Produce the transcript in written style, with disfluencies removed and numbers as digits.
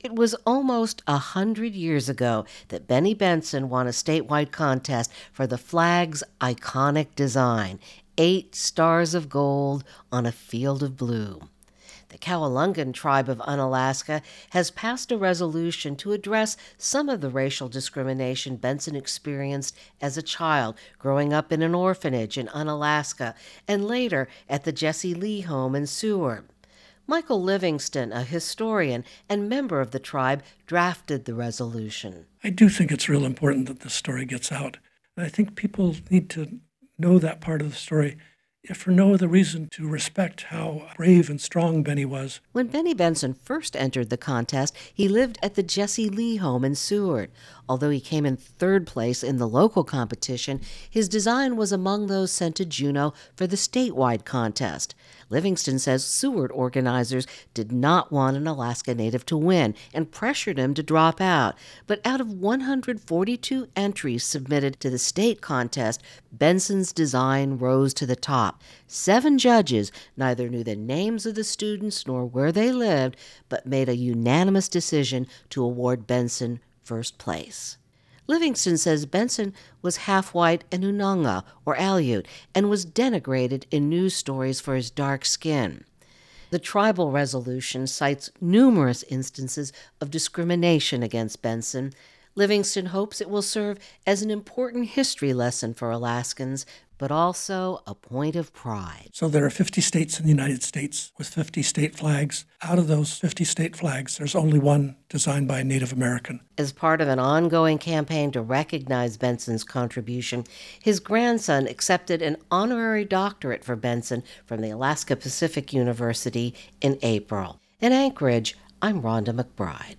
It was almost 100 years ago that Benny Benson won a statewide contest for the flag's iconic design, 8 stars of gold on a field of blue. The Kowalungan tribe of Unalaska has passed a resolution to address some of the racial discrimination Benson experienced as a child growing up in an orphanage in Unalaska and later at the Jesse Lee home in Seward. Michael Livingston, a historian and member of the tribe, drafted the resolution. I do think it's real important that this story gets out. And I think people need to know that part of the story, if for no other reason to respect how brave and strong Benny was. When Benny Benson first entered the contest, he lived at the Jesse Lee home in Seward. Although he came in third place in the local competition, his design was among those sent to Juneau for the statewide contest. Livingston says Seward organizers did not want an Alaska Native to win and pressured him to drop out. But out of 142 entries submitted to the state contest, Benson's design rose to the top. 7 judges neither knew the names of the students nor where they lived, but made a unanimous decision to award Benson first place. Livingston says Benson was half white and Unanga, or Aleut, and was denigrated in news stories for his dark skin. The tribal resolution cites numerous instances of discrimination against Benson. Livingston hopes it will serve as an important history lesson for Alaskans, but also a point of pride. So there are 50 states in the United States with 50 state flags. Out of those 50 state flags, there's only one designed by a Native American. As part of an ongoing campaign to recognize Benson's contribution, his grandson accepted an honorary doctorate for Benson from the Alaska Pacific University in April. In Anchorage, I'm Rhonda McBride.